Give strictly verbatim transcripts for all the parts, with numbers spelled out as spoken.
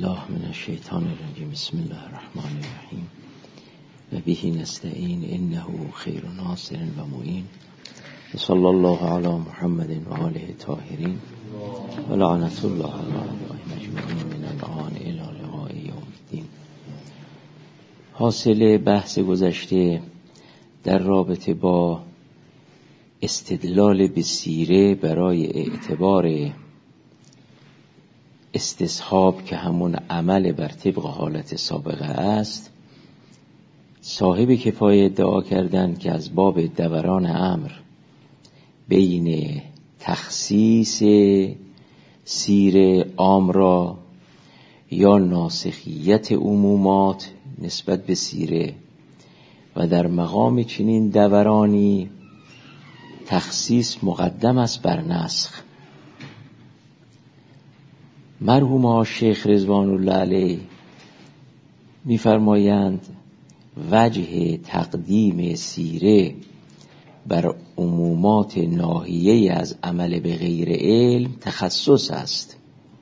بالله من الشیطان الرجیم. بسم الله الرحمن الرحیم و به نستعین انه خیر ناصر و معین. صلی الله علی محمد و آله الطاهرین و لعنت الله علی اعدائهم اجمعین من الان الی لقاء یوم الدین. حاصل بحث گذشته در رابطه با استدلال به سیره برای اعتبار استصحاب که همون عمل بر طبق حالت سابقه است، صاحب کفایه ادعا کردند که از باب دوران امر بین تخصیص سیره عام را یا ناسخیت عمومات نسبت به سیره و در مقام چنین دورانی تخصیص مقدم است بر نسخ. مرحوم شیخ رضوان الله علیه می‌فرمایند وجه تقدیم سیره بر عمومات ناحیه از عمل به غیر علم تخصص است،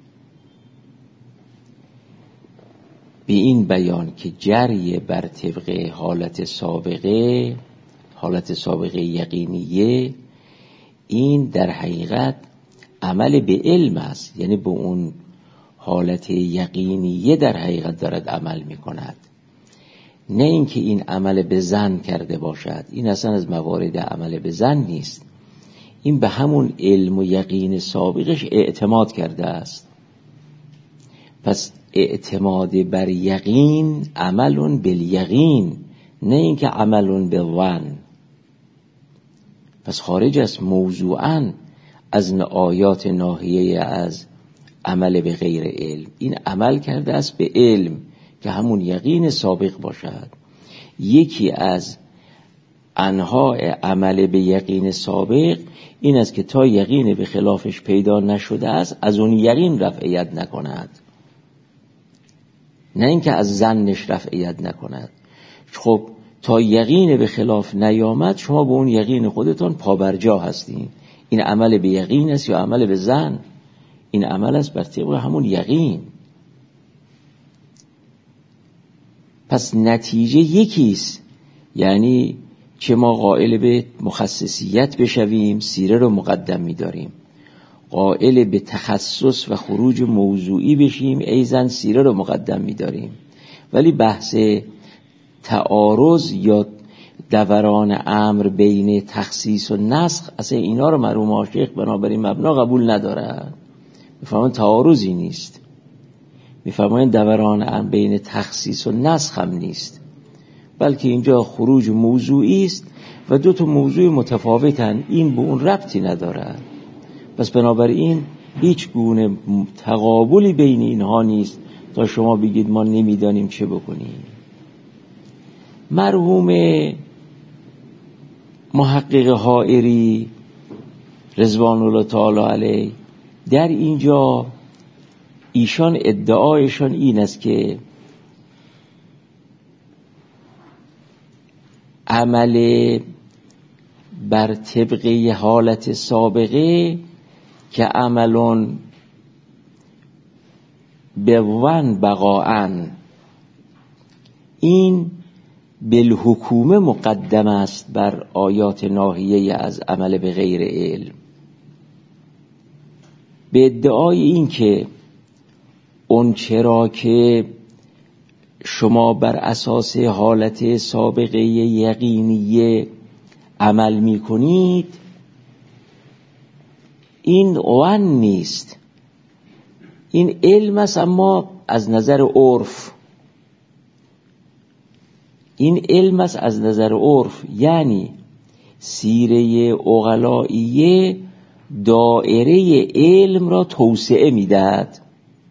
به این بیان که جری بر طبق حالت سابقه حالت سابقه یقینیه این در حقیقت عمل به علم است، یعنی به اون حالت یقینیه در حقیقت دارد عمل می کند، نه اینکه این عمل به ظن کرده باشد. این اصلا از موارد عمل به ظن نیست، این به همون علم و یقین سابقش اعتماد کرده است. پس اعتماد بر یقین عمل بالیقین، نه اینکه عمل بالظن. پس خارج است موضوعاً از آیات ناحیه از عمل به غیر علم. این عمل کرده است به علم که همون یقین سابق باشد. یکی از انواع عمل به یقین سابق این است که تا یقین به خلافش پیدا نشده است از اون یقین رفعیت نکند، نه اینکه از ظنش رفعیت نکند. خب تا یقین به خلاف نیامد شما به اون یقین خودتان پابرجا هستین. این عمل به یقین است یا عمل به ظن؟ این عمل است بر طبق همون یقین. پس نتیجه یکیست، یعنی چه ما قائل به مخصصیت بشویم سیره رو مقدم می‌داریم، قائل به تخصص و خروج موضوعی بشیم ایزن سیره رو مقدم می‌داریم. ولی بحث تعارض یا دوران امر بین تخصیص و نسخ اصلا اینا رو مرحوم شیخ بنابراین مبنا قبول ندارن. میفهمن تعارضی نیست، میفهمن دوران امر بین تخصیص و نسخ هم نیست، بلکه اینجا خروج موضوعی است و دو تا موضوع متفاوتن، این به اون ربطی نداره. پس بنابراین هیچ گونه تقابلی بین اینها نیست تا شما بگید ما نمیدانیم چه بکنیم. مرحوم محقق حائری رضوان الله تعالی علیه در اینجا ایشان ادعایشان این است که عمل بر طبق حالت سابقه که عملون به ون بقاعن این بالحکومه مقدم است بر آیات ناحیه از عمل به غیر علم، به ادعای این که اون چرا که شما بر اساس حالت سابقه یقینیه عمل می کنید این ون نیست، این علم است، اما از نظر عرف. این علم است از نظر عرف، یعنی سیره عقلائیه دائره علم را توسعه میدهد،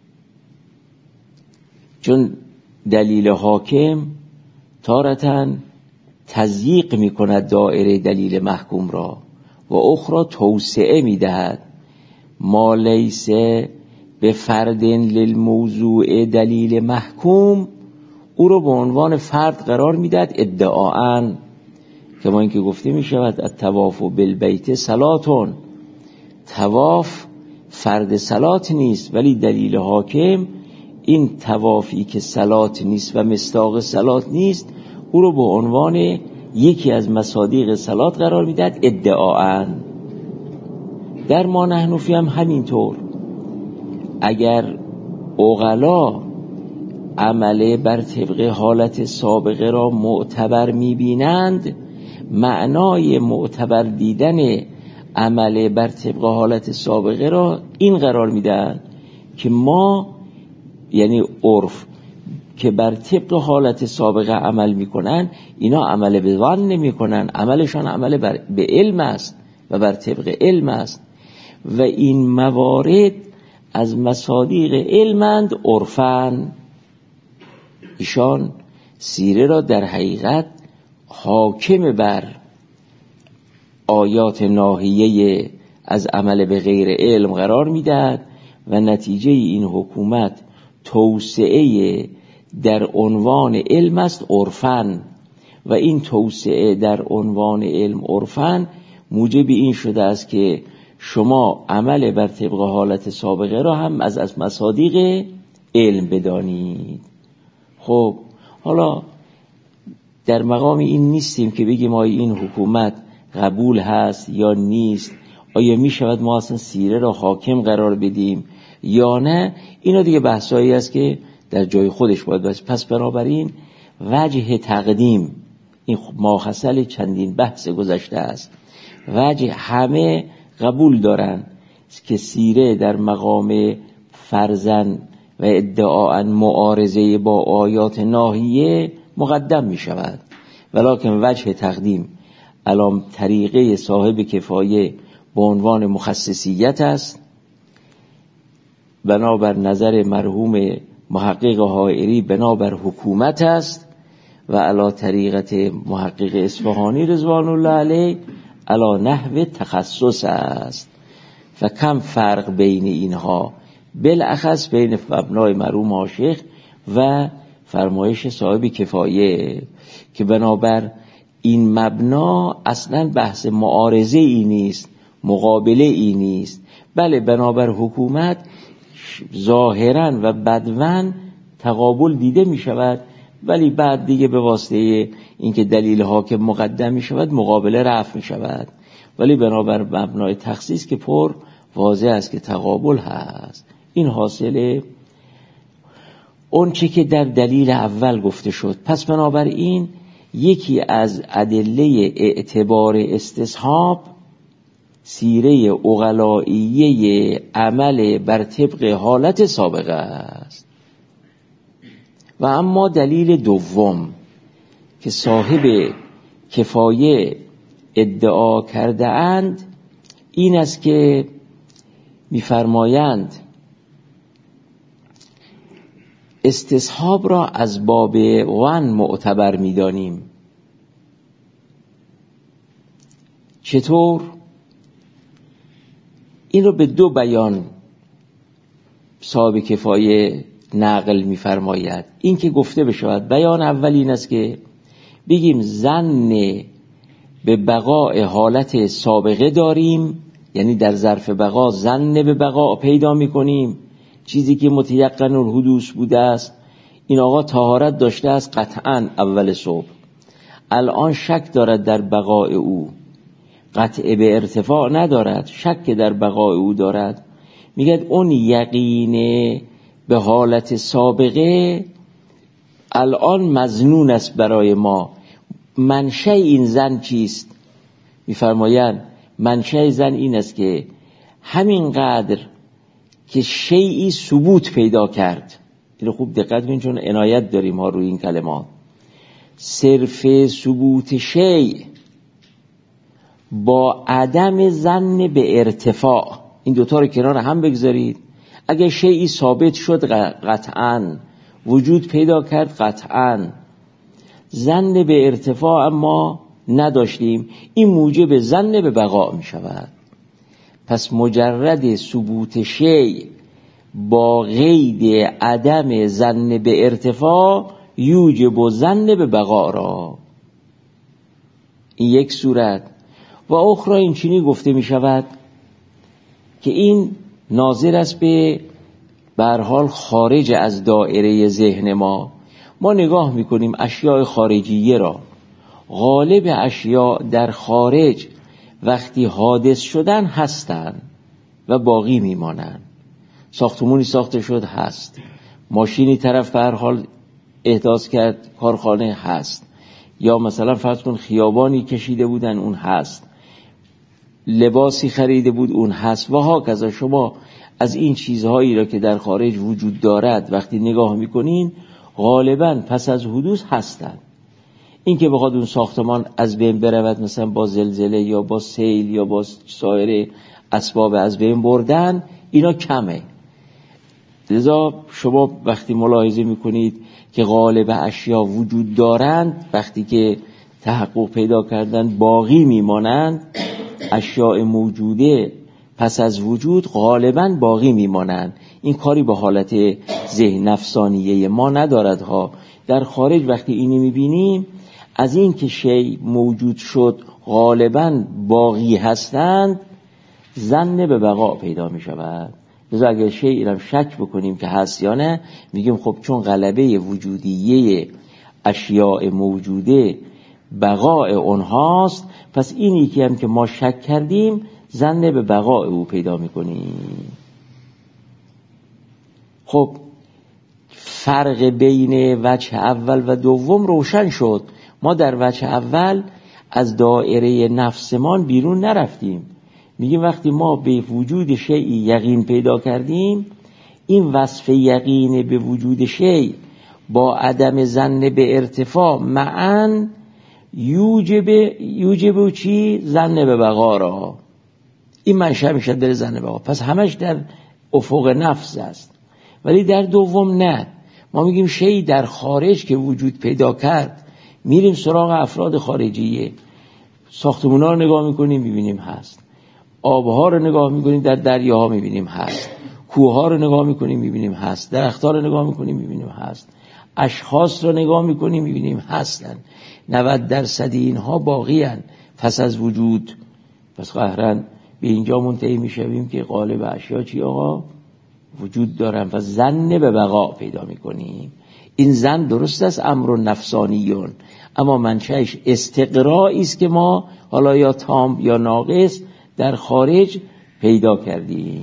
چون دلیل حاکم تارتاً تضییق میکند دائره دلیل محکوم را و اخرى توسعه میدهد. ما لیس به فرد للموضوع دلیل محکوم او رو به عنوان فرد قرار میدهد ادعاً، که ما اینکه گفته میشود الطواف بالبیت صلاتون، طواف فرد صلات نیست، ولی دلیل حاکم این طوافی که صلات نیست و مصداق صلات نیست او رو به عنوان یکی از مصادیق صلات قرار میداد ادعاً. در ما نحنفی هم همینطور. اگر عقلا عمله بر طبق حالت سابقه را معتبر میبینند، معنای معتبر دیدن عمله بر طبق حالت سابقه را این قرار میدن که ما، یعنی عرف، که بر طبق حالت سابقه عمل میکنن، اینا عمل به ظن نمیکنن، عملشان عمل بر به علم است و بر طبق علم است و این موارد از مصادیق علمند عرفن. ایشان سیره را در حقیقت حاکم بر آیات ناهیه از عمل به غیر علم قرار میدهد و نتیجه این حکومت توسعه در عنوان علم است عرفن و این توسعه در عنوان علم عرفن موجب این شده است که شما عمل بر طبق حالت سابقه را هم از از مصادیق علم بدانید. خب حالا در مقام این نیستیم که بگیم آیا این حکومت قبول هست یا نیست، آیا می شود ما اصلا سیره را حاکم قرار بدیم یا نه. اینا دیگه بحثایی است که در جای خودش باید باشه. پس بنابراین وجه تقدیم این ماحصل چندین بحث گذشته است. وجه همه قبول دارن که سیره در مقام فرضاً و ادعاء معارضه با آیات ناهیه مقدم می شود، ولکن وجه تقدیم علام طریقه صاحب کفایه به عنوان مخصصیت است، بنابر نظر مرحوم محقق حائری بنابر حکومت است و علا طریقت محقق اصفهانی رضوان الله علیه علا نحو تخصص است. و کم فرق بین اینها، بالاخص بین مبنای مرحوم آشیخ و فرمایش صاحب کفایه، که بنابر این مبنا اصلا بحث معارضه ای نیست، مقابله ای نیست، بله بنابر حکومت ظاهرا و بدون تقابل دیده می شود، ولی بعد دیگه به واسطه اینکه دلیل حاکم مقدم می شود مقابله رفع می شود. ولی بنابر مبنای تخصیص که پر واضح است که تقابل هست. این حاصله اون چه که در دلیل اول گفته شد. پس بنابراین یکی از ادله اعتبار استصحاب سیره عقلائیه عمل بر طبق حالت سابقه است. و اما دلیل دوم که صاحب کفایه ادعا کرده اند این است که می‌فرمایند استصحاب را از باب ون معتبر می‌دانیم. چطور؟ این رو به دو بیان صاحب کفایه نقل می‌فرماید. این که گفته بشود بیان اول این است که بگیم ظن به بقاء حالت سابقه داریم، یعنی در ظرف بقا ظن به بقا پیدا می‌کنیم، چیزی که متیقن الحدوث بوده است. این آقا طهارت داشته است قطعاً اول صبح، الان شک دارد در بقاء او، قطع به ارتفاع ندارد، شک در بقاء او دارد. میگه اون یقین به حالت سابقه الان مظنون است برای ما. منشأ این ظن چیست؟ میفرمایند منشأ ظن این است که همینقدر که شیئی ثبوت پیدا کرد، اینو خوب دقت کنید چون عنایت داریم ما روی این کلمات، صرف ثبوت شیء با عدم ظن به ارتفاع، این دوتا رو کنار هم بگذارید. اگه شیئی ثابت شد قطعاً، وجود پیدا کرد قطعاً، ظن به ارتفاع اما نداشتیم، این موجب ظن به بقا می شود. پس مجرد ثبوت شیء با قید عدم ظن به ارتفاع یوجب ظن به بقا را. این یک صورت. و اخرى این چنین گفته می شود که این ناظر است به به هر حال خارج از دایره ذهن ما، ما نگاه میکنیم اشیاء خارجیه را. غالب اشیاء در خارج وقتی حادث شدن هستن و باقی میمانن. ساختمونی ساخته شد هست، ماشینی طرف به هر حال احداث کرد، کارخانه هست، یا مثلا فرض کن خیابانی کشیده بودن اون هست، لباسی خریده بود اون هست و ها کذا. شما از این چیزهایی را که در خارج وجود دارد وقتی نگاه میکنین غالباً پس از حدوث هستن. این که بخواد اون ساختمان از بین برود مثلا با زلزله یا با سیل یا با سایر اسباب از بین بردن، اینا کمه. لذا شما وقتی ملاحظه میکنید که غالب اشیا وجود دارند، وقتی که تحقق پیدا کردن باقی میمانند، اشیاء موجوده پس از وجود غالباً باقی میمانند. این کاری به حالت ذهن نفسانیه ما ندارد ها. در خارج وقتی اینی میبینیم از این که شیء موجود شد غالباً باقی هستند، ظن به بقا پیدا میشود. لذا اگر شیء را شک بکنیم که هست یا نه، میگیم خب چون غلبه وجودیه اشیاء موجوده بقای اونهاست، پس اینی که هم که ما شک کردیم ظن به بقای او پیدا میکنیم. خب فرق بین وجه اول و دوم روشن شد. ما در وجه اول از دایره نفسمان بیرون نرفتیم. میگیم وقتی ما به وجود شیء یقین پیدا کردیم، این وصف یقین به وجود شیء با عدم ظن به ارتفاع معاً یوجب یوجب چی؟ ظن به بقا را. این منشأ میشه در ظن به بقا. پس همش در افق نفس است. ولی در دوم نه. ما میگیم شیء در خارج که وجود پیدا کرد، میریم سراغ افراد خارجیه. ساختمونا رو نگاه میکنیم میبینیم هست، آبها رو نگاه میکنیم در دریاها میبینیم هست، کوهها رو نگاه میکنیم میبینیم هست، درختها رو نگاه میکنیم میبینیم هست، اشخاص رو نگاه میکنیم میبینیم هستن. نود درصد اینها باقی هن پس از وجود. پس قهراً به اینجا منتهی میشویم که غالب اشیا چی آقا؟ وجود دارن. پس ظن به بقا پیدا میکنیم. این ظن درست است امر نفسانیون، اما منشأش استقرایی است که ما حالا یا تام یا ناقص در خارج پیدا کردیم.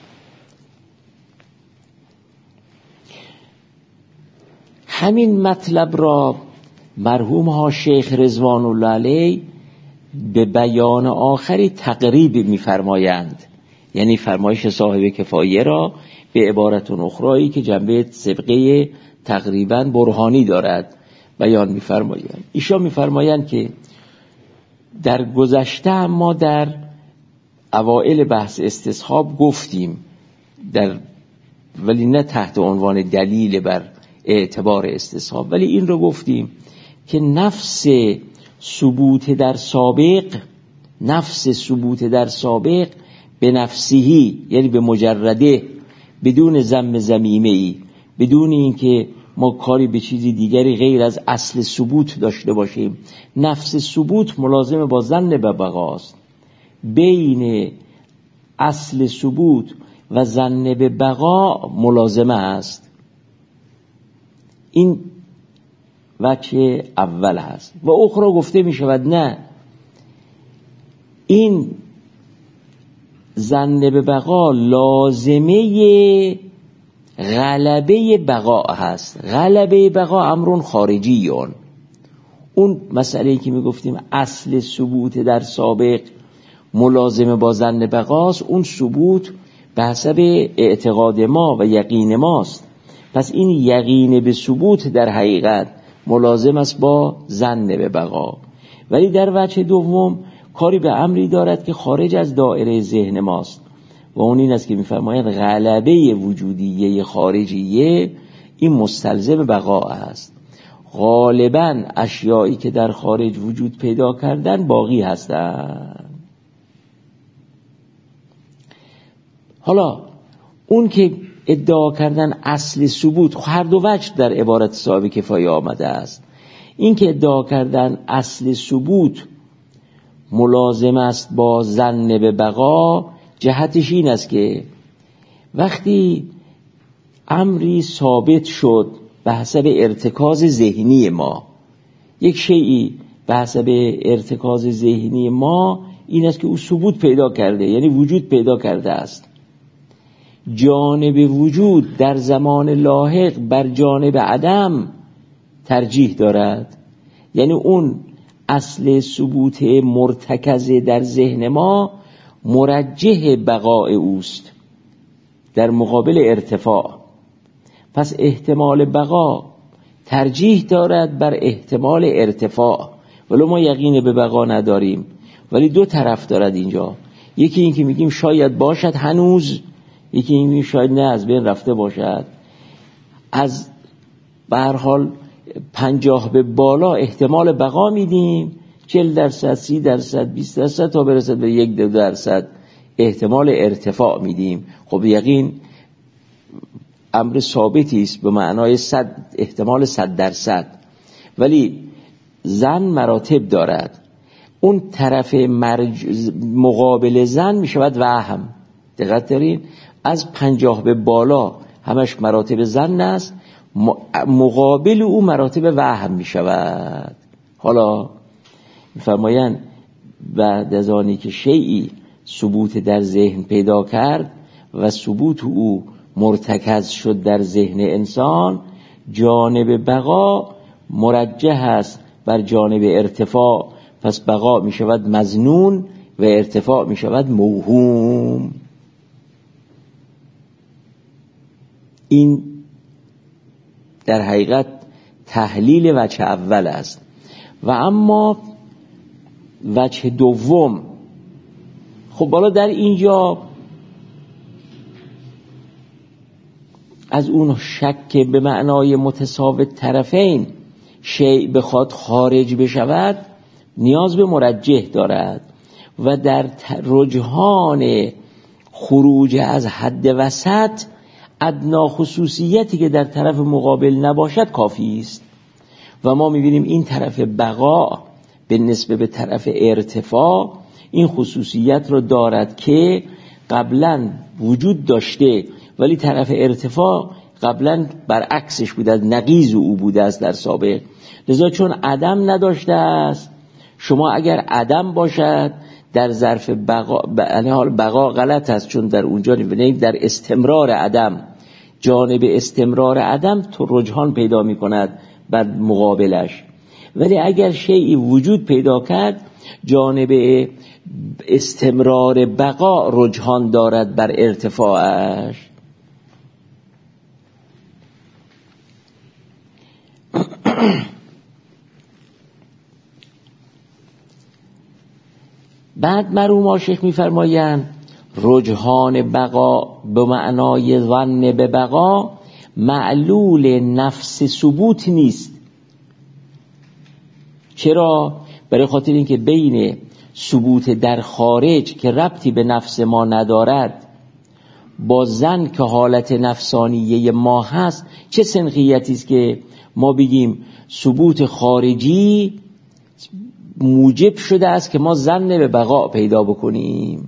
همین مطلب را مرحوم ها شیخ رضوان الله علیه به بیان آخری تقریب می‌فرمایند، یعنی فرمایش صاحب کفایه را به عبارت اخرایی که جنبه سبقه تقریباً برهانی دارد بیان می‌فرمایند. ایشان می‌فرمایند که در گذشته ما در اوائل بحث استصحاب گفتیم، در ولی نه تحت عنوان دلیل بر اعتبار استصحاب، ولی این رو گفتیم که نفس ثبوت در سابق، نفس ثبوت در سابق به نفسهی، یعنی به مجرده، بدون ذم ذمیمه ای، بدون اینکه ما کاری به چیزی دیگری غیر از اصل ثبوت داشته باشیم، نفس ثبوت ملازم با ظن به بقاست. بین اصل ثبوت و ظن به بقا ملازمه است. این وجه اول هست. و اخرى گفته می شود نه، این ظن به بقا لازمه غلبه بقا هست. غلبه بقا امرون خارجیون. اون مسئله که می گفتیم اصل ثبوت در سابق ملازمه با ظن بقاست، اون ثبوت به حسب اعتقاد ما و یقین ماست. پس این یقین به ثبوت در حقیقت ملازم است با ظن به بقا. ولی در وجه دوم کاری به امری دارد که خارج از دایره ذهن ماست و اون این است که می‌فرمایند غلبه وجودیه خارجیه این مستلزم بقا است. غالباً اشیایی که در خارج وجود پیدا کردن باقی هستند. حالا اون که ادعا کردن اصل ثبوت، هر دو وجه در عبارت صاحب کفایه آمده است. این که ادعا کردن اصل ثبوت ملازم است با ظن به بقا، جهتش این است که وقتی امری ثابت شد به حسب ارتکاز ذهنی ما. یک شیئی به حسب ارتکاز ذهنی ما این است که او ثبوت پیدا کرده، یعنی وجود پیدا کرده است. جانب وجود در زمان لاحق بر جانب عدم ترجیح دارد، یعنی اون اصل ثبوت مرتکز در ذهن ما مرجح بقای اوست در مقابل ارتفاع. پس احتمال بقا ترجیح دارد بر احتمال ارتفاع، ولو ما یقین به بقا نداریم. ولی دو طرف دارد اینجا، یکی این که میگیم شاید باشد هنوز، یکی این که شاید نه از بین رفته باشد. از به هر حال پنجاه به بالا احتمال بقا میدیم، چهل درصد، سی درصد، بیست درصد تا برسد به یک دو درصد احتمال ارتفاع میدیم. خب یقین امر ثابتی است به معنای صد احتمال صد درصد. ولی ظن مراتب دارد، اون طرف مرج... مقابل ظن میشود وهم. دقت دارین؟ از پنجاه به بالا همش مراتب ظن است، مقابل او مراتب وهم میشود. حالا میفرمایند بعد از آنی که شیئی ثبوت در ذهن پیدا کرد و ثبوت او مرتکز شد در ذهن انسان، جانب بقا مرجح است بر جانب ارتفاع. پس بقا می شود مظنون و ارتفاع می شود موهوم. این در حقیقت تحلیل وجه اول است. و اما وجه دوم، خب بالا در اینجا از اون شک به معنای متساوت طرفین شیء بخواد خارج بشود نیاز به مرجح دارد و در رجحان خروج از حد وسط ادنا خصوصیتی که در طرف مقابل نباشد کافی است. و ما می‌بینیم این طرف بقا به نسبت به طرف ارتفاع این خصوصیت رو دارد که قبلا وجود داشته ولی طرف ارتفاع قبلا برعکسش بوده، نقیض او بوده است در سابق. لذا چون عدم نداشته است، شما اگر عدم باشد در ظرف بقا، یعنی حال بقا غلط است چون در اونجا نمی‌بینید، در استمرار عدم، جانب استمرار عدم تو رجحان پیدا می‌کند بر مقابلش. ولی اگر شیئی وجود پیدا کرد جانب استمرار بقا رجحان دارد بر ارتفاعش. بعد مرحوم عاشق می‌فرمایند رجحان بقا به معنای ظن به بقا معلول نفس ثبوت نیست. چرا؟ برای خاطر اینکه بین ثبوت در خارج که ربطی به نفس ما ندارد با ظن که حالت نفسانیه ما هست چه سنخیتی است که ما بگیم ثبوت خارجی موجب شده است که ما ظن به بقا پیدا بکنیم.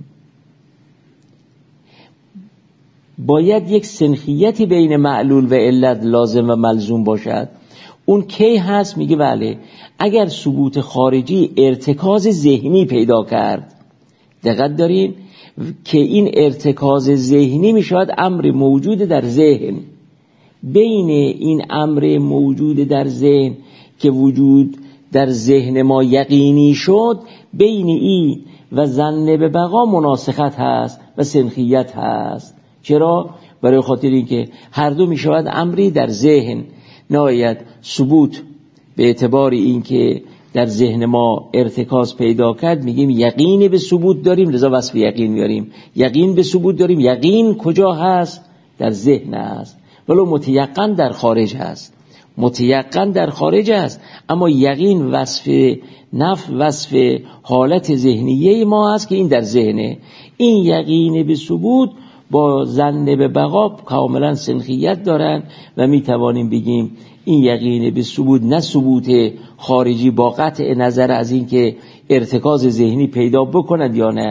باید یک سنخیتی بین معلول و علت لازم و ملزوم باشد. اون کی هست؟ میگه بله اگر ثبوت خارجی ارتکاز ذهنی پیدا کرد. دقت دارین که این ارتکاز ذهنی میشود امر موجود در ذهن. بین این امر موجود در ذهن که وجود در ذهن ما یقینی شد، بین این و ظن به بقا مناسخت هست و سنخیت هست. چرا؟ برای خاطر اینکه هر دو می شود امری در ذهن. نهایت ثبوت به اعتبار اینکه در ذهن ما ارتکاز پیدا کرد میگیم یقین به ثبوت داریم، لذا وصف یقین میاریم. یقین به ثبوت داریم، یقین کجا هست؟ در ذهن هست، ولو متیقن در خارج هست. متیقن در خارج است، اما یقین وصف نفس، وصف حالت ذهنیه ما هست که این در ذهنه. این یقین به ثبوت با ظن به بقا کاملا سنخیت دارن و می توانیم بگیم این یقین به ثبوت نه ثبوت خارجی با قطع نظر از این که ارتکاز ذهنی پیدا بکند یا نه،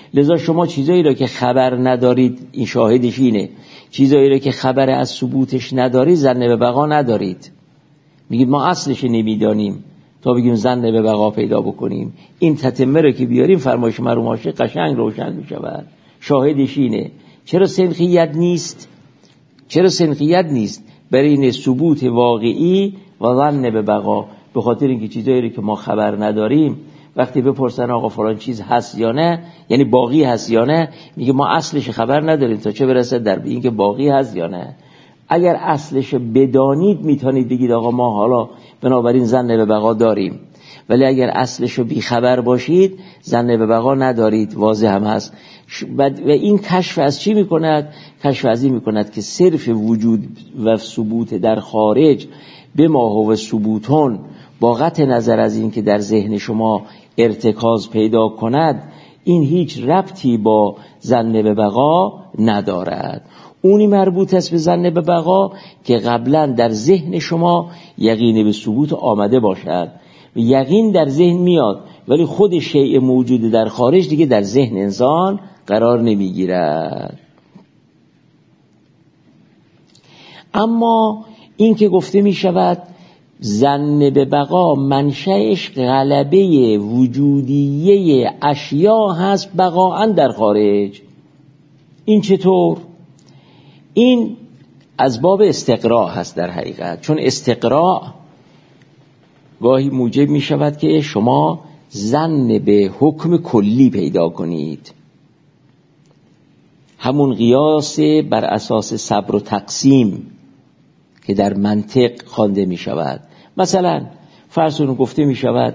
لذا شما چیزایی را که خبر ندارید، این شاهدش اینه، چیزایی را که خبر از ثبوتش ندارید ظن به بقا ندارید. میگید ما اصلش نمیدانیم تا بگیم ظن به بقا پیدا بکنیم. این تتمه رو که بیاریم فرمایش مرحوم عاشق قشنگ روشن میشود. شاهدش اینه. چرا سنخیت نیست؟ چرا سنخیت نیست بین ثبوت واقعی و ظن به بقا؟ به خاطر اینکه چیزایی رو که ما خبر نداریم وقتی بپرسن آقا فلان چیز هست یا نه، یعنی باقی هست یا نه، میگه ما اصلش خبر نداریم تا چه برسه در به اینکه باقی هست یا نه. اگر اصلش بدانید میتونید بگید آقا ما حالا بنابراین ظن به بقا داریم، ولی اگر اصلش بی خبر باشید ظن به بقا ندارید. واضح هم هست. و این کشف از چی میکند؟ کشف از این میکند که صرف وجود و ثبوت در خارج به ما و ثبوتون با قطع نظر از این که در ذهن شما ارتکاز پیدا کند، این هیچ ربطی با ظن به بقا ندارد. اونی مربوط است به ظن به بقا که قبلا در ذهن شما یقین به ثبوت آمده باشد. یقین در ذهن میاد ولی خود شیء موجود در خارج دیگه در ذهن انسان قرار نمیگیرد. اما این که گفته می شود ظن به بقا منشأش غلبه وجودیه اشیا هست بقاءً در خارج، این چطور؟ این از باب استقراء هست در حقیقت، چون استقراء گاهی موجب می شود که شما ظن به حکم کلی پیدا کنید، همون قیاس بر اساس صبر و تقسیم که در منطق خوانده می شود. مثلا فرض کنید گفته می شود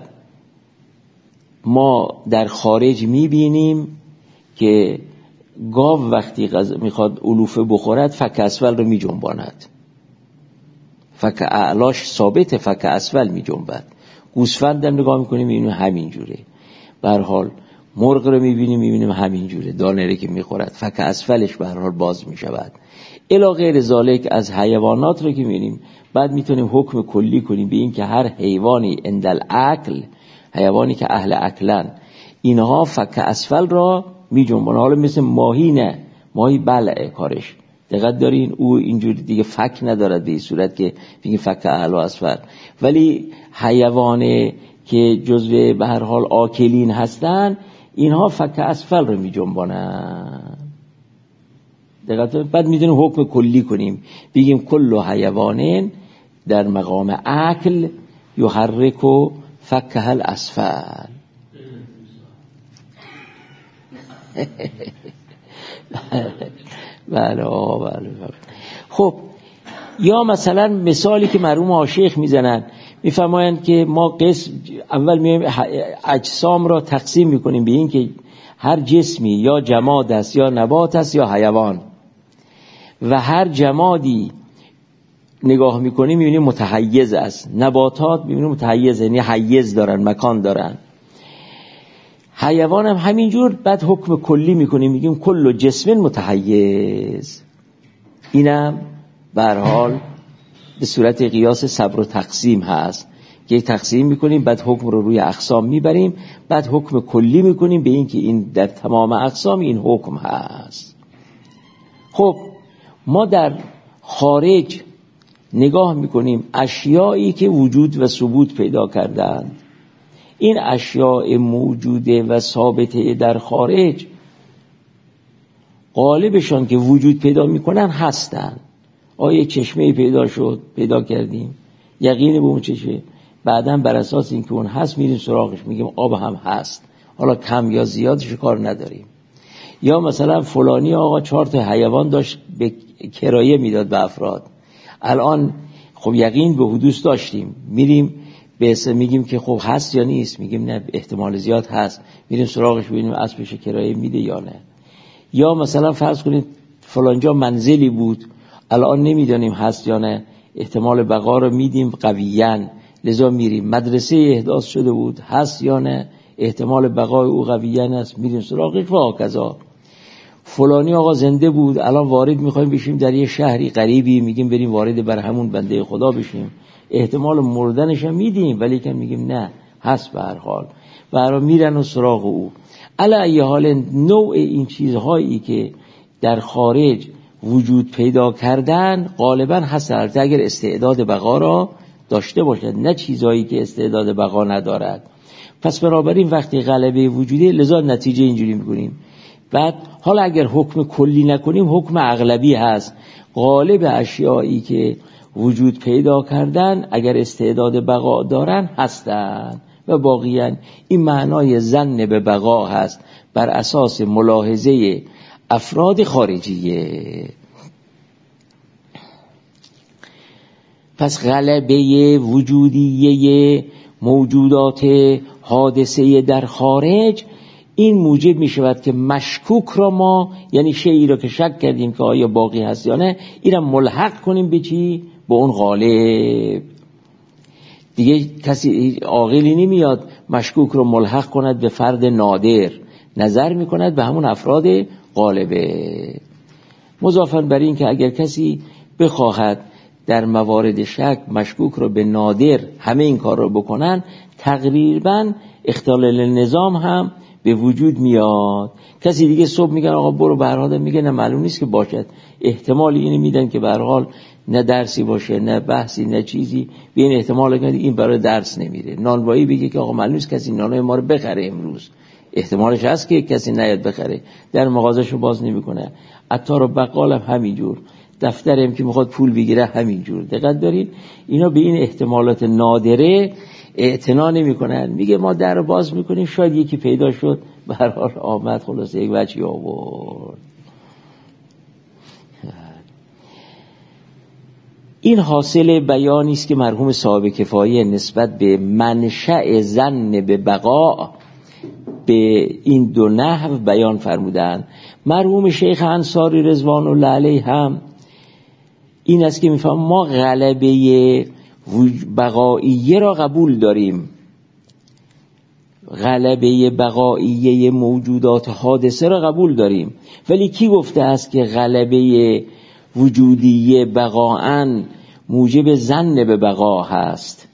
ما در خارج می بینیم که گاو وقتی میخواد علوفه بخورد فک اسفل رو می جنباند، فک اعلاش ثابت، فک اسفل می جنبد. گوسفند هم نگاه میکنیم میبینیم همین جوره. به هر حال مرغ رو میبینیم میبینیم همین جوره، دانه که میخورد فک اسفلش به هر حال باز میشود. الی غیر ذالک از حیوانات رو که میبینیم، بعد میتونیم حکم کلی کنیم به این که هر حیوانی اندل عقل، حیوانی که اهل عقلن، اینها فک اسفل را میجنبونه. حالا مثل ماهی نه، ماهی بلعه کارش، دقت دارین او اینجوری دیگه فک ندارد به این صورت که بگیم فک اعلی و اسفل، ولی حیوانه که جزو به هر حال آکلین هستن اینها فک اسفل رو می جنبانن. دقت بعد میدونیم حکم کلی کنیم بگیم کل حیوانین در مقام عقل یحرک و فکه الاسفل. بله بله. خب یا مثلا مثالی که مرحوم عاشق میزنن، میفرمایند که ما قسم اول میایم اجسام را تقسیم میکنیم به این که هر جسمی یا جماد است یا نبات است یا حیوان، و هر جمادی نگاه میکنیم میبینیم متحیز است، نباتات میبینیم متحیز، یعنی حیز دارن، مکان دارن، حیوان هم همینجور. بعد حکم کلی میکنیم میگیم کل جسم متحیز. اینم به هر حال به صورت قیاس صبر و تقسیم هست که تقسیم میکنیم بعد حکم رو روی اقسام میبریم، بعد حکم کلی میکنیم به این که این در تمام اقسام این حکم هست. خب ما در خارج نگاه میکنیم اشیایی که وجود و ثبوت پیدا کردند، این اشیاء موجوده و ثابته در خارج غالبشان که وجود پیدا میکنن هستن. آیه چشمه پیدا شد، پیدا کردیم، یقین به اون چشمه، بعداً بر اساس اینکه اون هست میریم سراغش میگیم آب هم هست، حالا کم یا زیادش کار نداریم. یا مثلا فلانی آقا چهار تا حیوان داشت به کرایه میداد به افراد، الان خب یقین به حدوث داشتیم، میریم به اسم میگیم که خب هست یا نیست، میگیم نه احتمال زیاد هست، میریم سراغش ببینیم اسبش کرایه میده یا نه. یا مثلا فرض کنید فلانجا منزلی بود، الان نمیدانیم هست یا نه، احتمال بقا رو میدیم قویاً، لذا میریم. مدرسه احداث شده بود، هست یا نه، احتمال بقای او قویاً است، میریم سراغش. و هکذا فلانی آقا زنده بود، الان وارد میخوایم بشیم در یه شهری قریبی، میگیم بریم وارد بر همون بنده خدا بشیم، احتمال مردنش هم میدیم ولی که میگیم نه هست به هر حال، برای میرن و سراغ او. علی ای حال نوع این چیزهایی که در خارج وجود پیدا کردن غالبا هستند اگر استعداد بقا را داشته باشد، نه چیزهایی که استعداد بقا ندارد. پس بنابراین وقتی غلبه وجودی لذا نتیجه اینجوری میکنیم. بعد حالا اگر حکم کلی نکنیم حکم اغلبی هست، غالب اشیایی که وجود پیدا کردن اگر استعداد بقا دارن هستن و باقیان. این معنای ظن به بقا هست بر اساس ملاحظه افراد خارجیه. پس غلبه وجودیه موجودات حادثه در خارج این موجب می شود که مشکوک را ما، یعنی شیئی را که شک کردیم که آیا باقی هست یا نه، این را ملحق کنیم به چی؟ به اون غالب. دیگه کسی عاقلی نمیاد مشکوک را ملحق کند به فرد نادر، نظر می کند به همون افراد غالبه. مضافاً بر این که اگر کسی بخواهد در موارد شک مشکوک را به نادر همه این کار را بکنن، تقریباً اختلال نظام هم به وجود میاد. کسی دیگه صبح میگن آقا برو به هر حال، میگه نه معلوم نیست که باشد، احتمال اینو میدن که به هر حال نه درسی باشه نه بحثی نه چیزی، به این احتمال که این برای درس نمیره. نانوایی بگه که آقا معلوم نیست کسی نانوای ما رو بخره امروز، احتمالش هست که کسی نیاد بخره، در مغازه‌شو باز نمیکنه. عطار و بقال هم همینجور، دفترم که میخواد پول بگیره همینجور. دقت دارین اینا به این احتمالات نادره اعتنا نمیکنن. میگه ما در باز میکنیم شاید یکی پیدا شد به هر حال آمد، خلاص یک وجهی آورد. این حاصل بیانی است که مرحوم صاحب کفایه نسبت به منشأ ظن به بقا به این دو نحو بیان فرمودند. مرحوم شیخ انصاری رضوان الله علیه هم این است که میفهم ما غلبه بقاییه را قبول داریم، غلبه بقاییه موجودات حادثه را قبول داریم، ولی کی گفته است که غلبه وجودیه بقاءً موجب ظن به بقا هست؟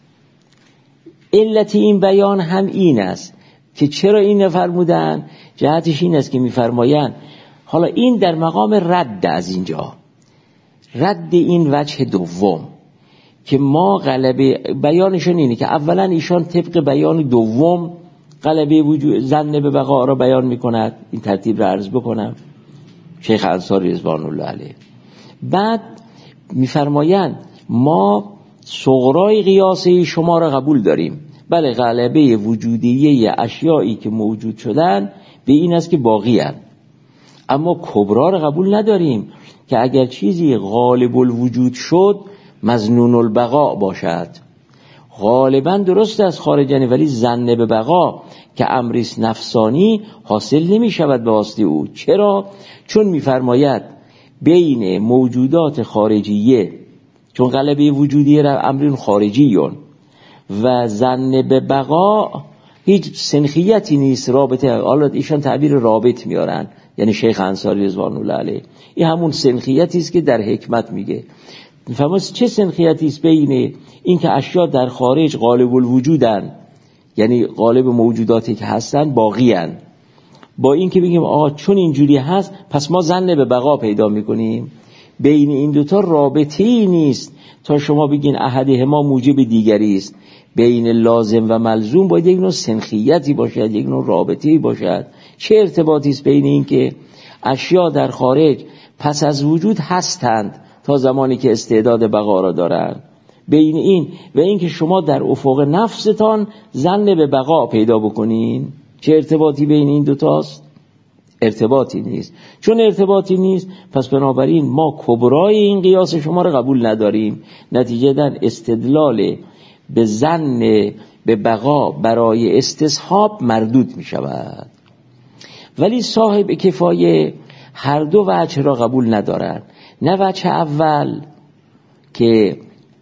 علت این بیان هم این است که چرا این فرمودن. جهتش این است که میفرمایند حالا این در مقام رد، از اینجا رد این وجه دوم که ما غلبه بیانشون اینه که اولا ایشان طبق بیان دوم غلبه وجود ظن به بقا را بیان میکند. این ترتیب را عرض بکنم، شیخ انصاری رضوان الله علیه. بعد میفرمایند ما صغرای قیاسه شما را قبول داریم، بله غلبه وجودیه اشیایی که موجود شدن به این است که باقی هستند، اما کبرا را قبول نداریم که اگر چیزی غالب الوجود شد مظنون البقاء باشد. غالبا درست از خارجنه، ولی ظن به بقا که امریست نفسانی حاصل نمی شود به واسطه او. چرا؟ چون میفرماید بین موجودات خارجیه، چون غلبه وجودی را امرین خارجیون و ظن به بقا هیچ سنخیتی نیست، رابطه. حالا ایشان تعبیر رابط میارن، یعنی شیخ انصاری رضوان الله علیه، این همون سنخیتی است که در حکمت میگه. فهمید چه سنخیتی است بین این که اشیا در خارج غالب الوجودن، یعنی غالب موجوداتی که هستن باقیان، با این که بگیم آها چون اینجوری هست پس ما ظن به بقا پیدا میکنیم. بین این دوتا رابطه‌ای نیست تا شما بگین احدهما موجب دیگری است. بین لازم و ملزوم باید یک نوع سنخیتی باشد، یک نوع رابطه‌ای باشد. چه ارتباطی است بین این که اشیا در خارج پس از وجود هستند تا زمانی که استعداد بقا را دارند، بین این و این که شما در افق نفستان ظن به بقا پیدا بکنین؟ چه ارتباطی بین این دوتاست؟ ارتباطی نیست. چون ارتباطی نیست پس بنابراین ما کبرای این قیاس شما را قبول نداریم. نتیجه در استدلال به ظن به بقا برای استصحاب مردود می شود. ولی صاحب کفایه هر دو وجه را قبول ندارند. نه وجه اول که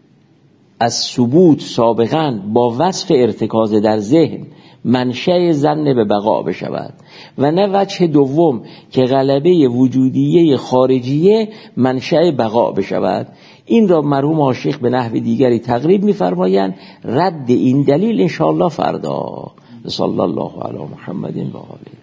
از ثبوت سابقاً با وصف ارتکاز در ذهن منشأ ظن به بقا بشود، و نه وجه دوم که غلبه وجودیه خارجیه منشأ بقا بشود. این را مرحوم عاشق به نحو دیگری تقریب می‌فرمایند. رد این دلیل انشاءالله فردا. صلی الله علی محمد و آله.